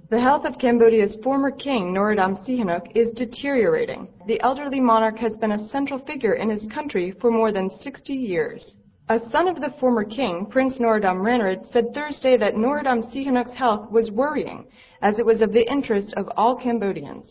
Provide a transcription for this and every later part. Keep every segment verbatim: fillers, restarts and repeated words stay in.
The health of Cambodia's former king, Norodom Sihanouk, is deteriorating. The elderly monarch has been a central figure in his country for more than sixty years. A son of the former king, Prince Norodom Ranariddh, said Thursday that Norodom Sihanouk's health was worrying, as it was of the interest of all Cambodians.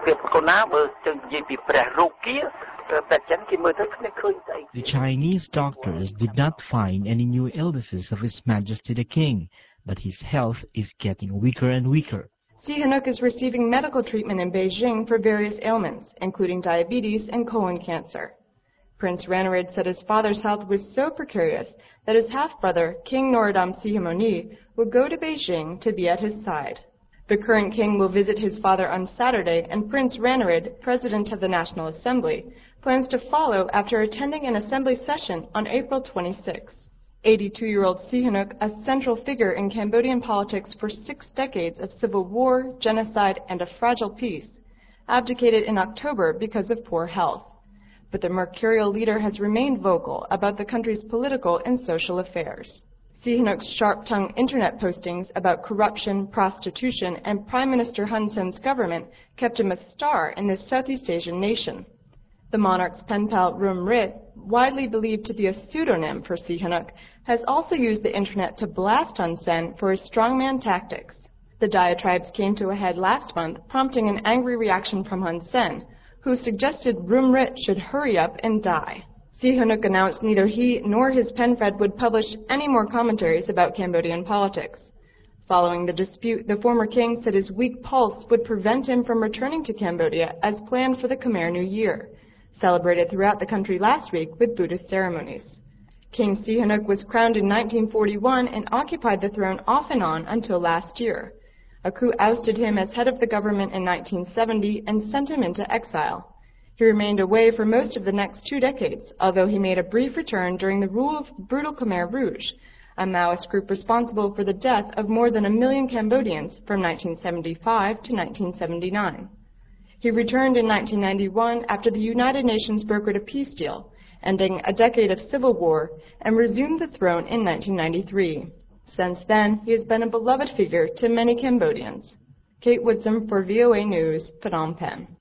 The Chinese doctors did not find any new illnesses of His Majesty the King, but his health is getting weaker and weaker. Sihanouk is receiving medical treatment in Beijing for various ailments, including diabetes and colon cancer. Prince Ranariddh said his father's health was so precarious that his half-brother, King Norodom Sihamoni, will go to Beijing to be at his side. The current king will visit his father on Saturday, and Prince Ranariddh, President of the National Assembly, plans to follow after attending an assembly session on April twenty-sixth. eighty-two-year-old Sihanouk, a central figure in Cambodian politics for six decades of civil war, genocide, and a fragile peace, abdicated in October because of poor health. But the mercurial leader has remained vocal about the country's political and social affairs. Sihanouk's sharp-tongued internet postings about corruption, prostitution, and Prime Minister Hun Sen's government kept him a star in this Southeast Asian nation. The monarch's pen pal Rum Rit, widely believed to be a pseudonym for Sihanouk, has also used the internet to blast Hun Sen for his strongman tactics. The diatribes came to a head last month, prompting an angry reaction from Hun Sen, who suggested Rum Rit should hurry up and die. Sihanouk announced neither he nor his pen friend would publish any more commentaries about Cambodian politics. Following the dispute, the former king said his weak pulse would prevent him from returning to Cambodia as planned for the Khmer New Year, celebrated throughout the country last week with Buddhist ceremonies. King Sihanouk was crowned in nineteen forty-one and occupied the throne off and on until last year. A coup ousted him as head of the government in nineteen seventy and sent him into exile. He remained away for most of the next two decades, although he made a brief return during the rule of brutal Khmer Rouge, a Maoist group responsible for the death of more than a million Cambodians from nineteen seventy-five to nineteen seventy-nine. He returned in nineteen ninety-one after the United Nations brokered a peace deal, ending a decade of civil war, and resumed the throne in nineteen ninety-three. Since then, he has been a beloved figure to many Cambodians. Kate Woodson for V O A News, Phnom Penh.